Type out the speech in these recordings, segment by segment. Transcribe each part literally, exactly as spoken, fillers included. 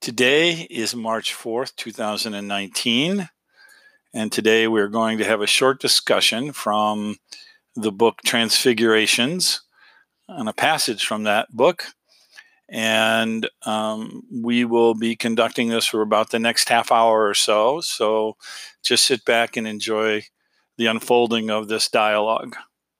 Today is March fourth, two thousand nineteen, and today we're going to have a short discussion from the book Transfigurations on a passage from that book. And um, we will be conducting this for about the next half hour or so. So just sit back and enjoy the unfolding of this dialogue.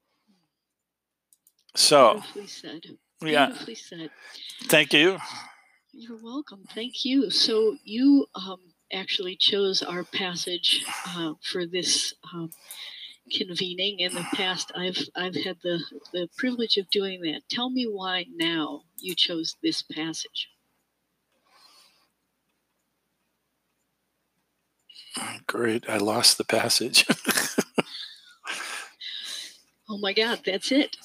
So, Beautifully said. yeah, Beautifully said. Thank you. You're welcome. Thank you. So you um, actually chose our passage uh, for this um, convening. In the past, I've I've had the, the privilege of doing that. Tell me why now you chose this passage. Great. I lost the passage. Oh my God, that's it.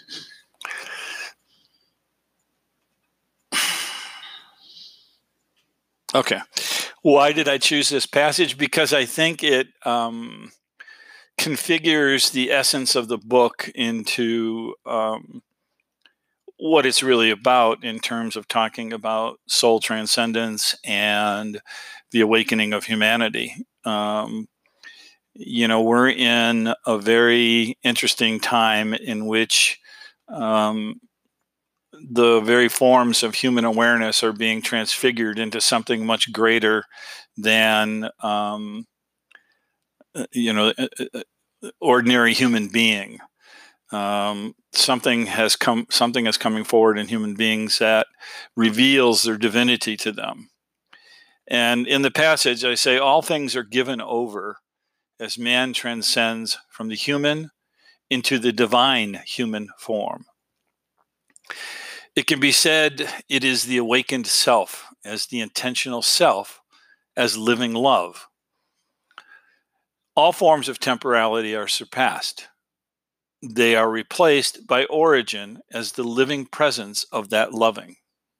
Okay. Why did I choose this passage? Because I think it um, configures the essence of the book into um, what it's really about in terms of talking about soul transcendence and the awakening of humanity. Um, you know, we're in a very interesting time in which um, the very forms of human awareness are being transfigured into something much greater than, um, you know, ordinary human being. Um, something has come, something is coming forward in human beings that reveals their divinity to them. And in the passage, I say, all things are given over as man transcends from the human into the divine human form. It can be said it is the awakened self as the intentional self as living love. All forms of temporality are surpassed. They are replaced by origin as the living presence of that loving.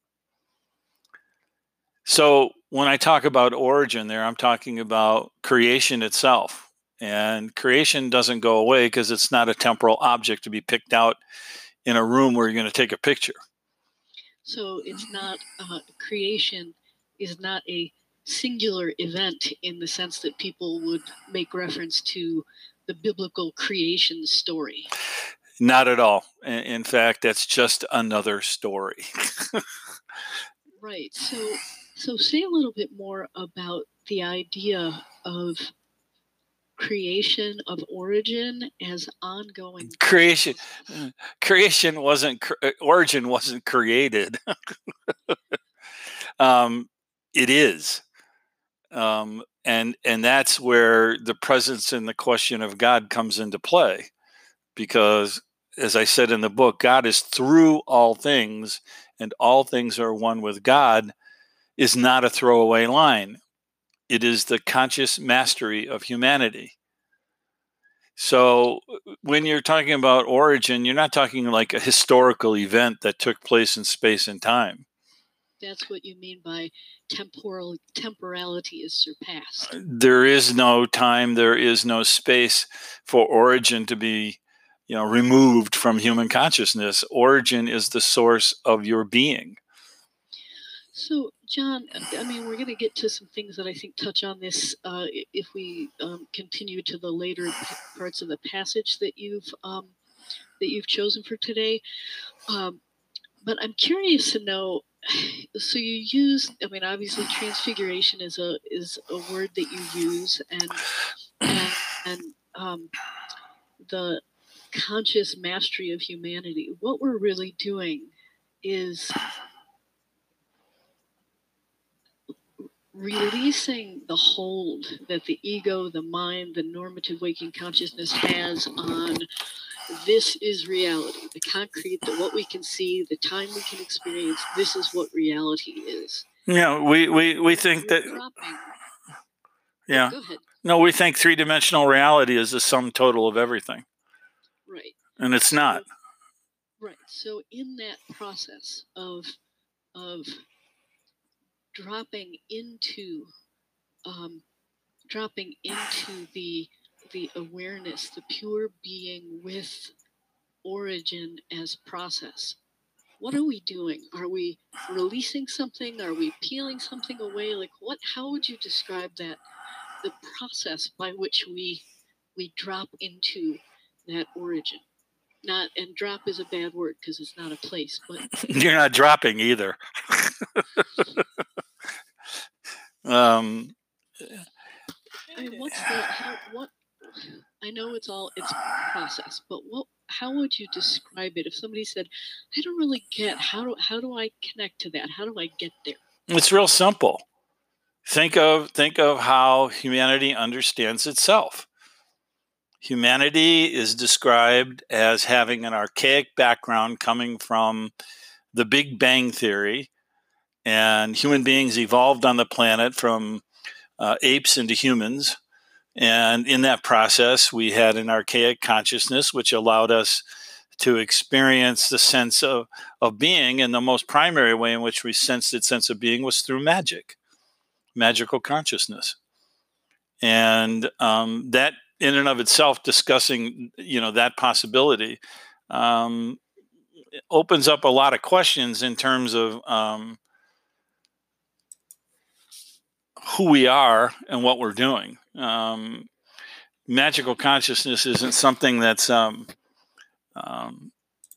So when I talk about origin there, I'm talking about creation itself. And creation doesn't go away because it's not a temporal object to be picked out in a room where you're going to take a picture. So it's not, uh, creation is not a singular event in the sense that people would make reference to the biblical creation story. Not at all. In fact, that's just another story. Right. So, so say a little bit more about the idea of creation, of origin as ongoing. Creation, creation wasn't origin wasn't created. um, it is, um, and and that's where the presence and the question of God comes into play, because as I said in the book, God is through all things, and all things are one with God. Is not a throwaway line. It is the conscious mastery of humanity. So when you're talking about origin, you're not talking like a historical event that took place in space and time. That's what you mean by temporal temporality is surpassed. There is no time, there is no space for origin to be, you know, removed from human consciousness. Origin is the source of your being. So, John, I mean, we're going to get to some things that I think touch on this uh, if we um, continue to the later parts of the passage that you've um, that you've chosen for today. Um, but I'm curious to know. So you use, I mean, obviously, transfiguration is a is a word that you use, and and, and um, the conscious mastery of humanity. What we're really doing is releasing the hold that the ego, the mind, the normative waking consciousness has on this is reality, the concrete, the what we can see, the time we can experience. This is what reality is. Yeah, we we, we think that. Dropping. Yeah. Go ahead. No, we think three-dimensional reality is the sum total of everything. Right. And it's not. So, right. So in that process of of dropping into um, dropping into the the awareness, the pure being with origin as process, what are we doing? Are we releasing something? Are we peeling something away? Like what? How would you describe that? The process by which we we drop into that origin. Not and drop is a bad word because it's not a place, but you're not dropping either. um, I mean, what's the how, what? I know it's all it's process, but what? How would you describe it? If somebody said, "I don't really get how do how do I connect to that? How do I get there?" It's real simple. Think of think of how humanity understands itself. Humanity is described as having an archaic background coming from the Big Bang Theory, and human beings evolved on the planet from uh, apes into humans. And in that process, we had an archaic consciousness, which allowed us to experience the sense of, of being. And the most primary way in which we sensed that sense of being was through magic, magical consciousness. And um, that in and of itself, discussing, you know, that possibility um, opens up a lot of questions in terms of um, who we are and what we're doing. Um, magical consciousness isn't something that's, um, um,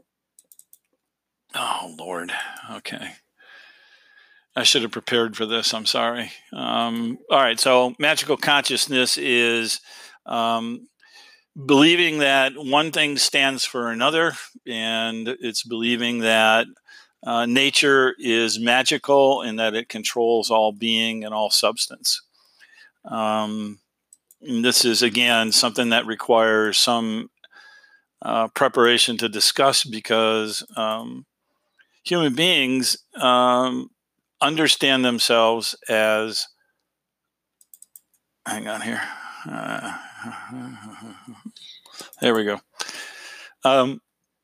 oh, Lord. Okay. I should have prepared for this. I'm sorry. Um, all right. So magical consciousness is um, believing that one thing stands for another, and it's believing that uh, nature is magical and that it controls all being and all substance. Um, and this is, again, something that requires some uh, preparation to discuss because um, human beings um, understand themselves as, hang on here. Uh, there we go. Um,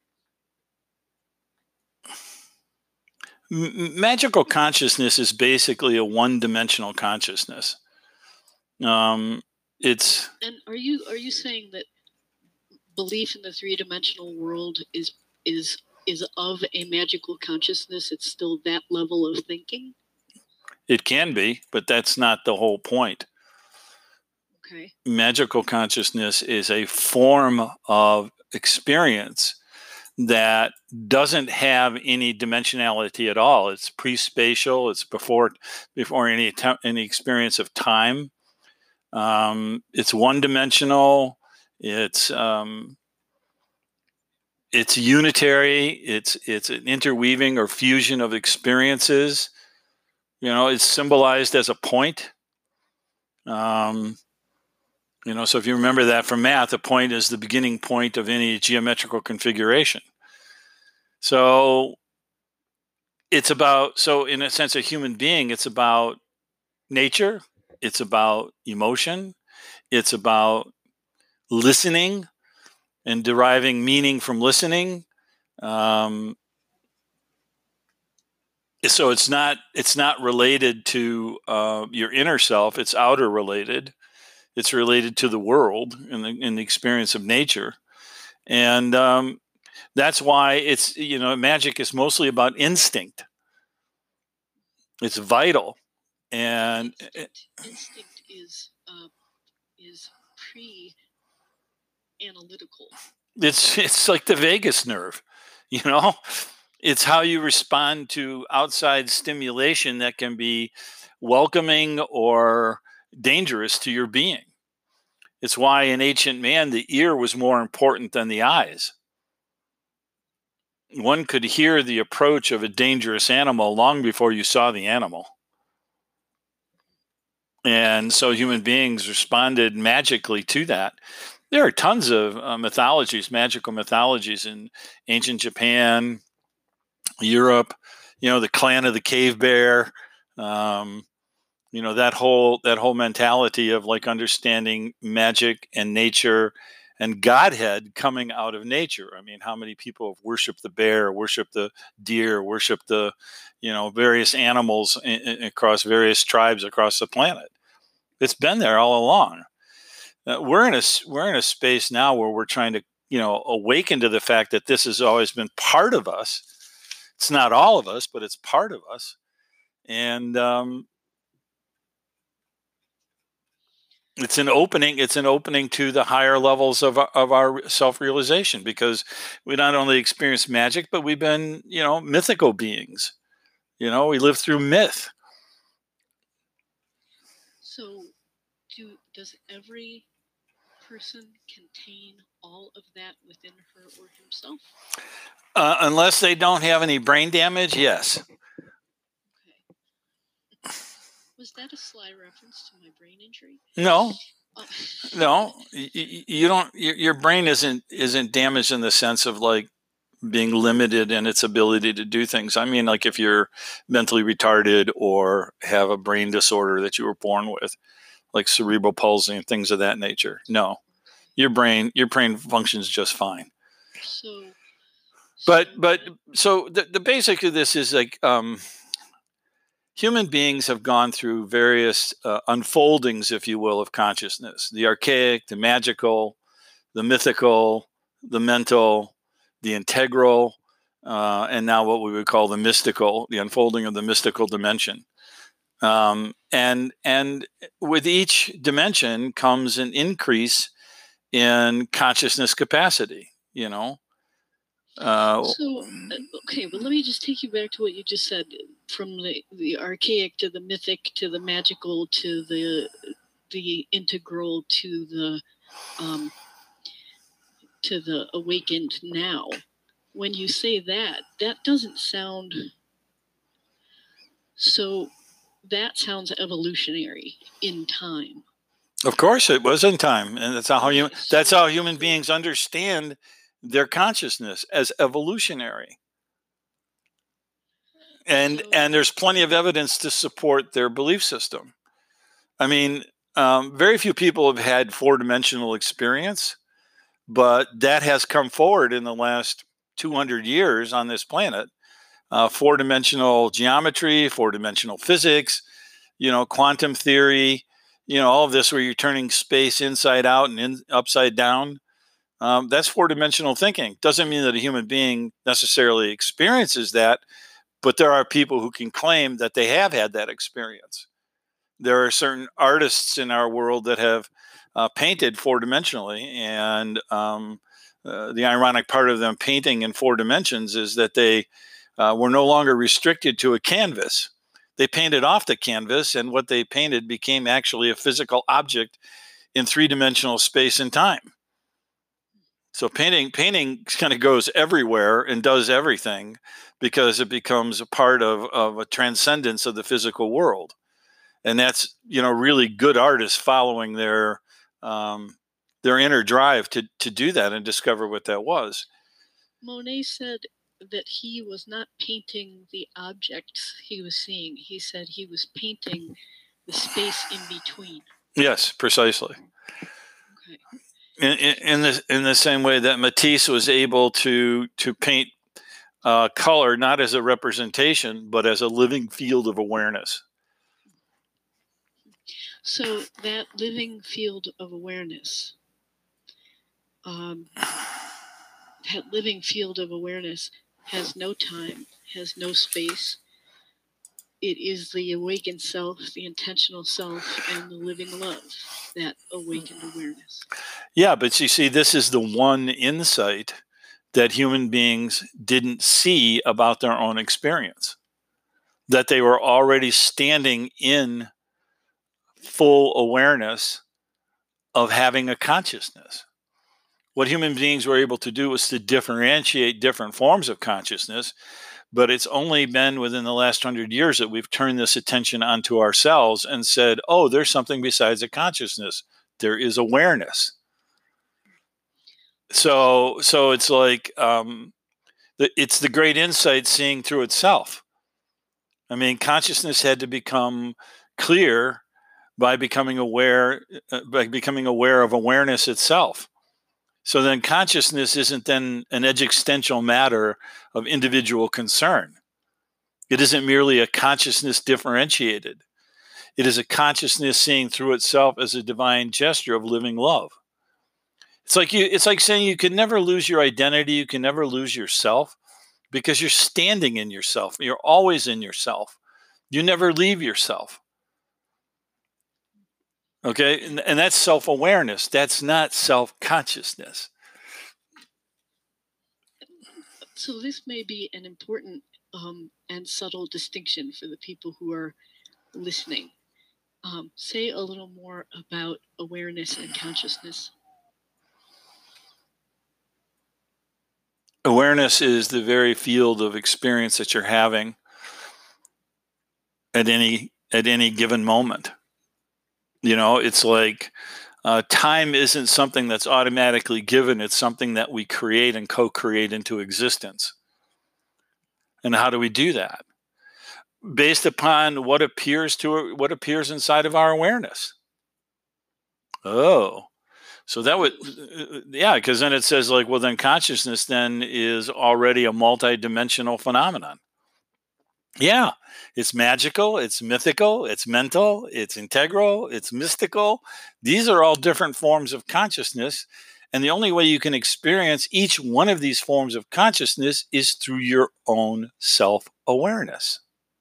m- magical consciousness is basically a one-dimensional consciousness. Um, it's and are you are you saying that belief in the three-dimensional world is is is of a magical consciousness? It's still that level of thinking? It can be, but that's not the whole point. Okay. Magical consciousness is a form of experience that doesn't have any dimensionality at all. It's pre-spatial. It's before before any any experience of time. Um, it's one-dimensional. It's um, it's unitary. It's it's an interweaving or fusion of experiences. You know, it's symbolized as a point. Um, you know, so if you remember that from math, a point is the beginning point of any geometrical configuration. So it's about, so in a sense, a human being, it's about nature, it's about emotion, it's about listening and deriving meaning from listening. Um, so it's not it's not related to uh, your inner self; it's outer related. It's related to the world and the, and the experience of nature, and um, that's why it's, you know, magic is mostly about instinct. It's vital, and instinct, instinct is uh, is pre-analytical. It's it's like the vagus nerve, you know. It's how you respond to outside stimulation that can be welcoming or dangerous to your being. It's why in ancient man the ear was more important than the eyes. One could hear the approach of a dangerous animal long before you saw the animal. And so human beings responded magically to that. There are tons of uh, mythologies, magical mythologies in ancient Japan, Europe, you know, the clan of the cave bear, um, you know, that whole that whole mentality of like understanding magic and nature and Godhead coming out of nature. I mean, how many people have worshipped the bear, worshipped the deer, worshipped the, you know, various animals in, in, across various tribes across the planet? It's been there all along. Uh, we're in a we're in a space now where we're trying to, you know, awaken to the fact that this has always been part of us. It's not all of us, but it's part of us. And um, it's an opening. It's an opening to the higher levels of our, of our self-realization, because we not only experience magic, but we've been, you know, mythical beings. You know, we live through myth. So, do does every person contain all of that within her or himself? Uh, unless they don't have any brain damage, yes. Okay. Was that a sly reference to my brain injury? No, Oh. no. You, you don't. Your, your brain isn't isn't damaged in the sense of like being limited in its ability to do things. I mean, like if you're mentally retarded or have a brain disorder that you were born with, like cerebral palsy and things of that nature. No, your brain your brain functions just fine. So, but but so the the basic of this is like um, human beings have gone through various uh, unfoldings, if you will, of consciousness: the archaic, the magical, the mythical, the mental, the integral, uh, and now what we would call the mystical, the unfolding of the mystical dimension. Um, and and with each dimension comes an increase in consciousness capacity, you know. Uh, so, okay, but let me just take you back to what you just said, from the, the archaic to the mythic to the magical to the the integral to the um, to the awakened now. When you say that, that doesn't sound so. That sounds evolutionary in time. Of course, it was in time, and that's how you. That's how human beings understand their consciousness, as evolutionary. And So, and there's plenty of evidence to support their belief system. I mean, um, very few people have had four-dimensional experience, but that has come forward in the last two hundred years on this planet. Uh, four-dimensional geometry, four-dimensional physics, you know, quantum theory, you know, all of this where you're turning space inside out and in, upside down. Um, that's four-dimensional thinking. Doesn't mean that a human being necessarily experiences that, but there are people who can claim that they have had that experience. There are certain artists in our world that have uh, painted four-dimensionally, and um, uh, the ironic part of them painting in four dimensions is that they uh, were no longer restricted to a canvas. They painted off the canvas, and what they painted became actually a physical object in three-dimensional space and time. So painting painting kind of goes everywhere and does everything, because it becomes a part of, of a transcendence of the physical world. And that's, you know, really good artists following their um, their inner drive to to do that and discover what that was. Monet said that he was not painting the objects he was seeing. He said he was painting the space in between. Yes, precisely. Okay. In, in, in the in the same way that Matisse was able to to paint uh, color not as a representation, but as a living field of awareness. So that living field of awareness, um, that living field of awareness has no time, has no space. It is the awakened self, the intentional self, and the living love, that awakened awareness. Yeah, but you see, this is the one insight that human beings didn't see about their own experience, that they were already standing in full awareness of having a consciousness. What human beings were able to do was to differentiate different forms of consciousness, but it's only been within the last hundred years that we've turned this attention onto ourselves and said, oh, there's something besides a consciousness. There is awareness. So, so it's like um, the, it's the great insight seeing through itself. I mean, consciousness had to become clear by becoming aware, uh, by becoming aware of awareness itself. So then consciousness isn't then an existential matter of individual concern. It isn't merely a consciousness differentiated. It is a consciousness seeing through itself as a divine gesture of living love. It's like you, it's like saying you can never lose your identity, you can never lose yourself, because you're standing in yourself. You're always in yourself. You never leave yourself. Okay, and, and that's self-awareness. That's not self-consciousness. So this may be an important um, and subtle distinction for the people who are listening. Um, say a little more about awareness and consciousness. Awareness is the very field of experience that you're having at any at any given moment. You know, it's like uh, time isn't something that's automatically given. It's something that we create and co-create into existence. And how do we do that? Based upon what appears to what appears inside of our awareness. Oh, so that would, yeah, because then it says like, well, then consciousness then is already a multi-dimensional phenomenon. Yeah, it's magical, it's mythical, it's mental, it's integral, it's mystical. These are all different forms of consciousness. And the only way you can experience each one of these forms of consciousness is through your own self-awareness.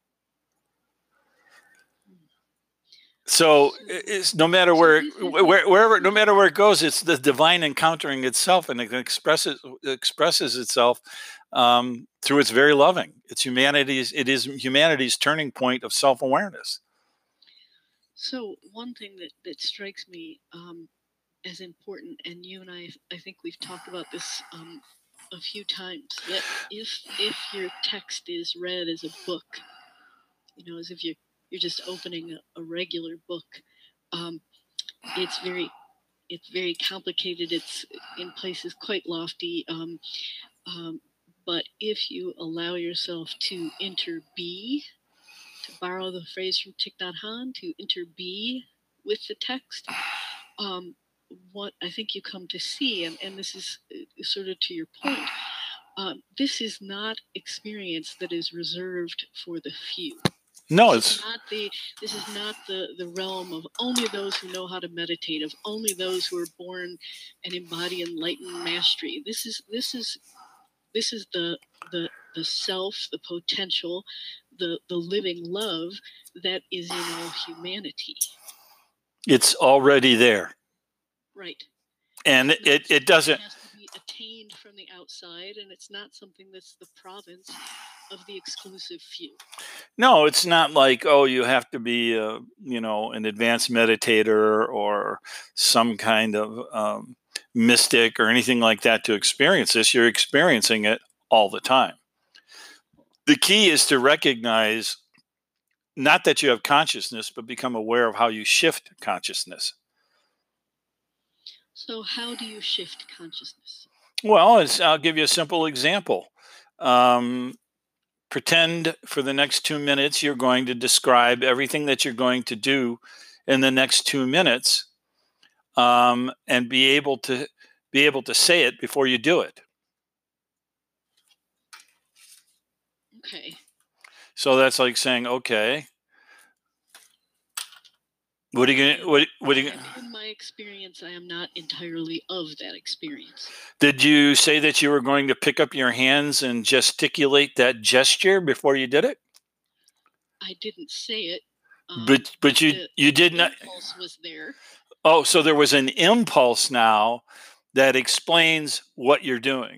So it's no matter where, where, wherever, no matter where it goes, it's the divine encountering itself, and it expresses expresses itself um, through its very loving. It's humanity's. It is humanity's turning point of self-awareness. So one thing that that strikes me um, as important, and you and I, I think we've talked about this um, a few times, that if if your text is read as a book, you know, as if you you're just opening a, a regular book. Um, it's very, it's very complicated. It's in places quite lofty. Um, um, but if you allow yourself to interbe, to borrow the phrase from Thich Nhat Hanh, to interbe with the text, um, what I think you come to see, and, and this is sort of to your point, um, this is not experience that is reserved for the few. No, This it's is not the this is not the, the realm of only those who know how to meditate, of only those who are born and embody enlightened mastery. This is this is this is the the the self, the potential, the the living love that is in all humanity. it's already there, Right. and It's not it it something doesn't. that has to be attained from the outside, and it's not something that's the province of the exclusive few. No, it's not like, oh, you have to be, a, you know, an advanced meditator or some kind of um, mystic or anything like that to experience this. You're experiencing it all the time. The key is to recognize not that you have consciousness, but become aware of how you shift consciousness. So how do you shift consciousness? Well, it's, I'll give you a simple example. Um, pretend for the next two minutes you're going to describe everything that you're going to do in the next two minutes, um, and be able to be able to say it before you do it. Okay. So that's like saying, okay, what are you gonna what what are you And in my experience, I am not entirely of that experience. Did you say that you were going to pick up your hands and gesticulate that gesture before you did it? I didn't say it. Um, But but you the you did not. impulse was there. Oh, so there was an impulse now that explains what you're doing.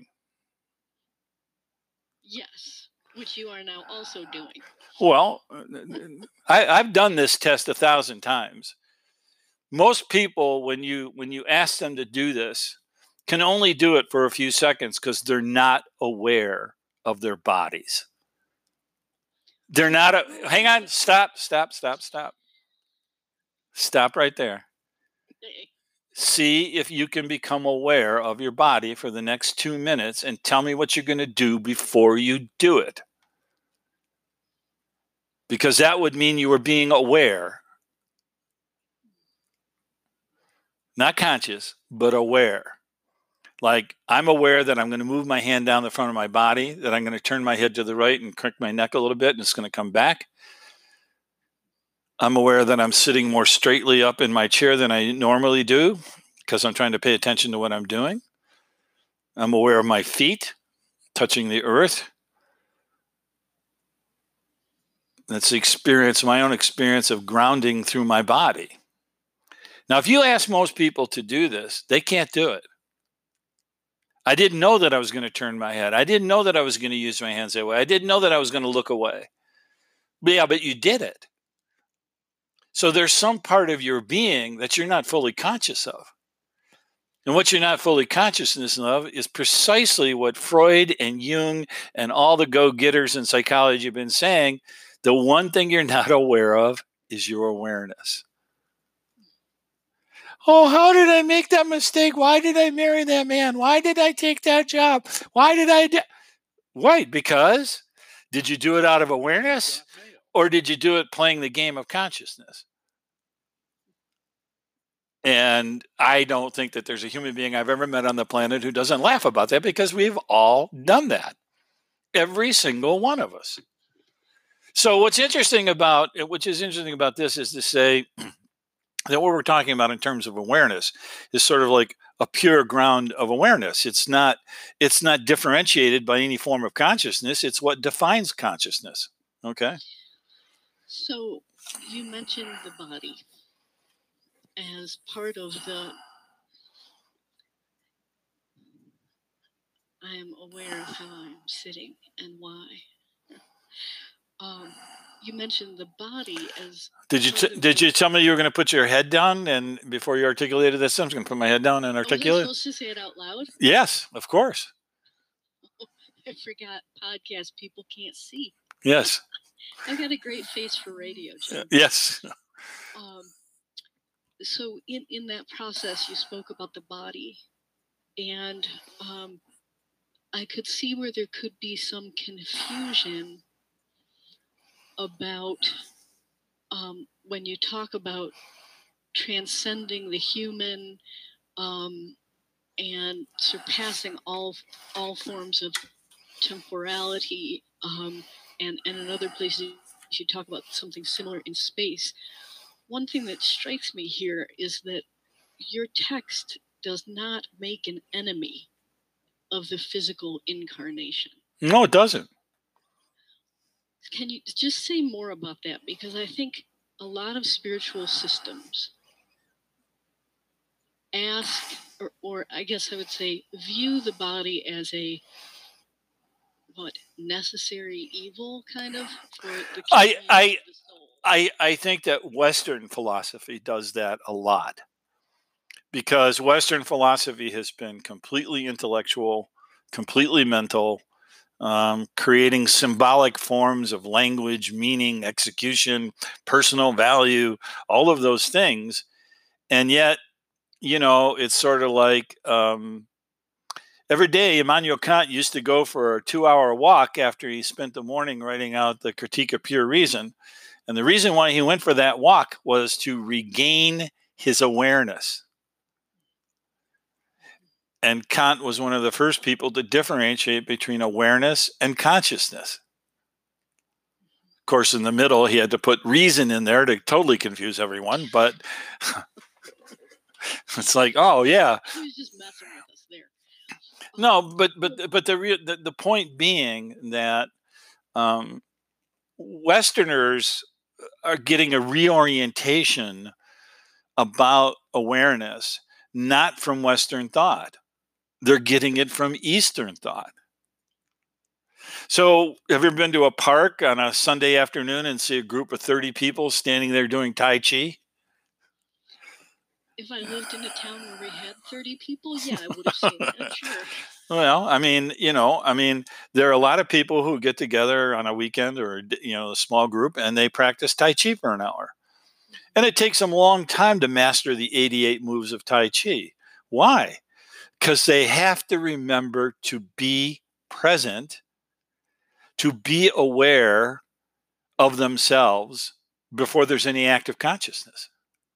Yes, which you are now also doing. Well, I, I've done this test a thousand times. Most people, when you when you ask them to do this, can only do it for a few seconds because they're not aware of their bodies. They're not. A, hang on. Stop. Stop. Stop. Stop. Stop right there. See if you can become aware of your body for the next two minutes and tell me what you're going to do before you do it. Because that would mean you were being aware. Not conscious, but aware. Like, I'm aware that I'm going to move my hand down the front of my body, that I'm going to turn my head to the right and crick my neck a little bit, and it's going to come back. I'm aware that I'm sitting more straightly up in my chair than I normally do because I'm trying to pay attention to what I'm doing. I'm aware of my feet touching the earth. That's the experience, my own experience of grounding through my body. Now, if you ask most people to do this, they can't do it. I didn't know that I was going to turn my head. I didn't know that I was going to use my hands that way. I didn't know that I was going to look away. But yeah, but you did it. So there's some part of your being that you're not fully conscious of. And what you're not fully conscious of is precisely what Freud and Jung and all the go-getters in psychology have been saying. The one thing you're not aware of is your awareness. Oh, how did I make that mistake? Why did I marry that man? Why did I take that job? Why did I do? Right, because did you do it out of awareness or did you do it playing the game of consciousness? And I don't think that there's a human being I've ever met on the planet who doesn't laugh about that, because we've all done that. Every single one of us. So what's interesting about, which is interesting about this is to say that what we're talking about in terms of awareness is sort of like a pure ground of awareness. It's not, it's not differentiated by any form of consciousness. It's what defines consciousness. Okay. So you mentioned the body as part of the, I am aware of how I'm sitting and why. Um, you mentioned the body as. Did you t- did you tell me you were going to put your head down, and before you articulated this, I'm just going to put my head down and articulate? Was I supposed to say it out loud? Yes, of course. Oh, I forgot podcast people can't see. Yes. I've got a great face for radio, John. Yes. Um, so in, in that process, you spoke about the body, and um, I could see where there could be some confusion about um, when you talk about transcending the human um, and surpassing all all forms of temporality, um, and, and in other places you talk about something similar in space. One thing that strikes me here is that your text does not make an enemy of the physical incarnation. No, it doesn't. Can you just say more about that? Because I think a lot of spiritual systems ask, or, or I guess I would say, view the body as a, what, necessary evil, kind of? For the I, I, of the soul. I, I think that Western philosophy does that a lot, because Western philosophy has been completely intellectual, completely mental, um, creating symbolic forms of language, meaning, execution, personal value, all of those things. And yet, you know, it's sort of like um, every day Immanuel Kant used to go for a two-hour walk after he spent the morning writing out the Critique of Pure Reason. And the reason why he went for that walk was to regain his awareness. And Kant was one of the first people to differentiate between awareness and consciousness. Of course, in the middle, he had to put reason in there to totally confuse everyone. But it's like, oh, yeah. He was just messing with us there. No, but but but the real the, the point being that um, Westerners are getting a reorientation about awareness, not from Western thought. They're getting it from Eastern thought. So have you ever been to a park on a Sunday afternoon and see a group of thirty people standing there doing Tai Chi? If I lived in a town where we had thirty people, yeah, I would have seen that, sure. Well, I mean, you know, I mean, there are a lot of people who get together on a weekend or, you know, a small group, and they practice Tai Chi for an hour. And it takes them a long time to master the eighty-eight moves of Tai Chi. Why? Because they have to remember to be present, to be aware of themselves before there's any active consciousness.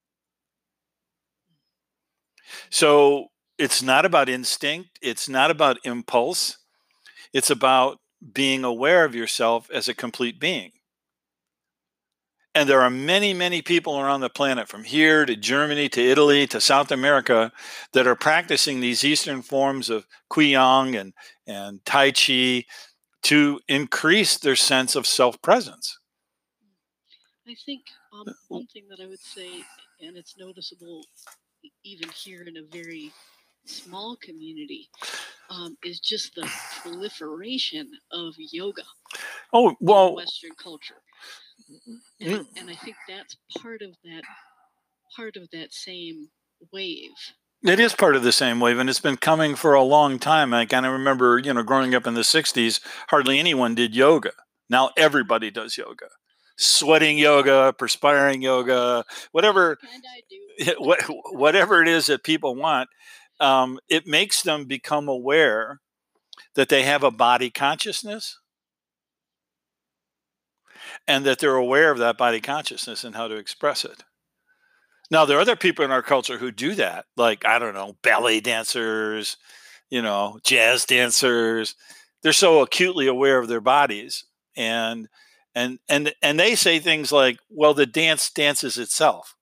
So it's not about instinct. It's not about impulse. It's about being aware of yourself as a complete being. And there are many, many people around the planet, from here to Germany to Italy to South America, that are practicing these Eastern forms of Qigong and, and Tai Chi to increase their sense of self-presence. I think um, one thing that I would say, and it's noticeable even here in a very small community, um, is just the proliferation of yoga. Oh, well, in Western culture, and, and I think that's part of that part of that same wave. It is part of the same wave, and it's been coming for a long time. I kind of remember, you know, growing up in the sixties, hardly anyone did yoga. Now everybody does yoga. Sweating yoga, perspiring yoga, whatever, And I do. what, whatever it is that people want, um, it makes them become aware that they have a body consciousness and that they're aware of that body consciousness and how to express it. Now, there are other people in our culture who do that, like, I don't know, ballet dancers, you know, jazz dancers. They're so acutely aware of their bodies. And and and and they say things like, well, the dance dances itself.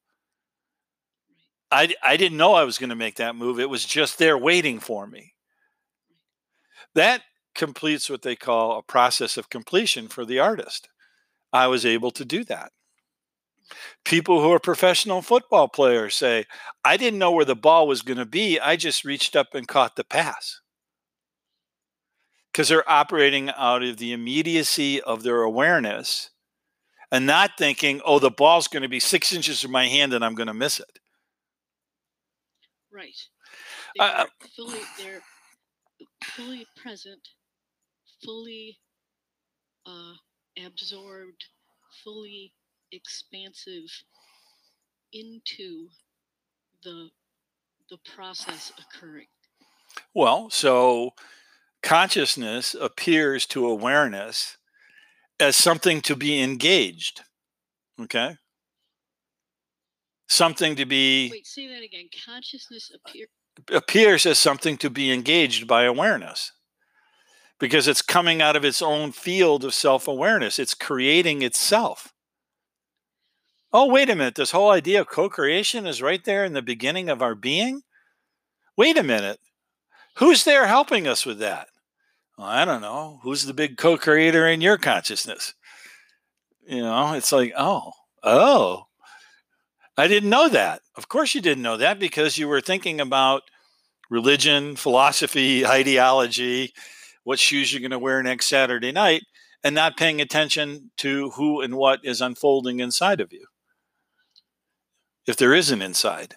I, I didn't know I was going to make that move. It was just there waiting for me. That completes what they call a process of completion for the artist. I was able to do that. People who are professional football players say, I didn't know where the ball was going to be. I just reached up and caught the pass. Because they're operating out of the immediacy of their awareness and not thinking, oh, the ball's going to be six inches from my hand and I'm going to miss it. Right. They Uh, are fully, they're fully present, fully uh, absorbed, fully expansive into the the process occurring. Well, so consciousness appears to awareness as something to be engaged. Okay? Something to be... Wait, say that again. Consciousness appear appears as something to be engaged by awareness because it's coming out of its own field of self-awareness. It's creating itself. Oh, wait a minute. This whole idea of co-creation is right there in the beginning of our being? Wait a minute. Who's there helping us with that? Well, I don't know. Who's the big co-creator in your consciousness? You know, it's like, oh, oh, I didn't know that. Of course you didn't know that because you were thinking about religion, philosophy, ideology, what shoes you're going to wear next Saturday night, and not paying attention to who and what is unfolding inside of you. If there is an inside.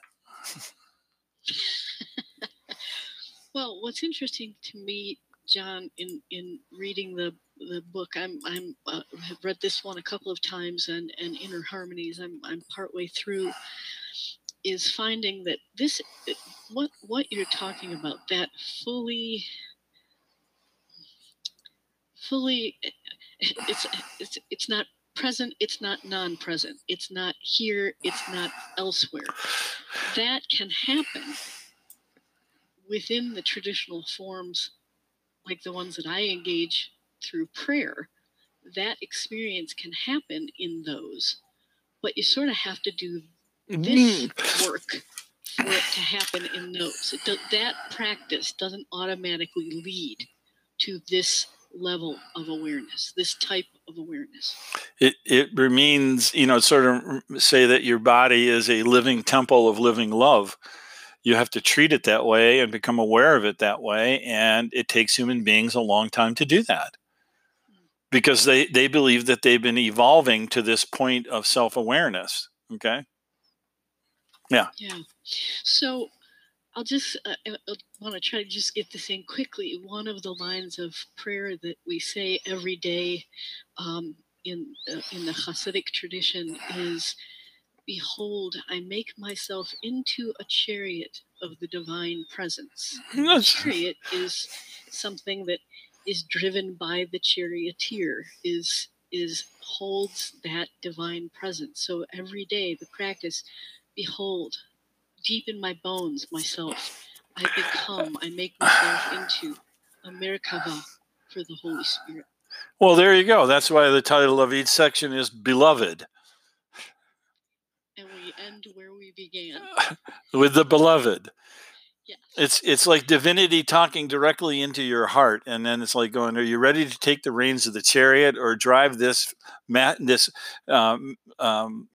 Well, what's interesting to me, John, in, in reading the the book, I'm I'm uh, have read this one a couple of times, and, and Inner Harmonies, I'm I'm partway through, is finding that this what what you're talking about, that fully fully it's it's it's not present, it's not non-present, it's not here, it's not elsewhere. That can happen within the traditional forms like the ones that I engage through prayer. That experience can happen in those, but you sort of have to do this work for it to happen in those. It does, that practice doesn't automatically lead to this level of awareness, this type of awareness. It it means, you know, sort of say that your body is a living temple of living love. You have to treat it that way and become aware of it that way. And it takes human beings a long time to do that because they, they believe that they've been evolving to this point of self-awareness. Okay. Yeah. Yeah. So I'll just uh, I want to try to just get this in quickly. One of the lines of prayer that we say every day um, in uh, in the Hasidic tradition is, "Behold, I make myself into a chariot of the divine presence." And the chariot is something that is driven by the charioteer, is is holds that divine presence. So every day the practice, behold, deep in my bones, myself, I become, I make myself into a Merkava for the Holy Spirit. Well, there you go. That's why the title of each section is Beloved. And we end where we began. With the beloved. Yes. It's it's like divinity talking directly into your heart, and then it's like going, "Are you ready to take the reins of the chariot or drive this mat this um, um,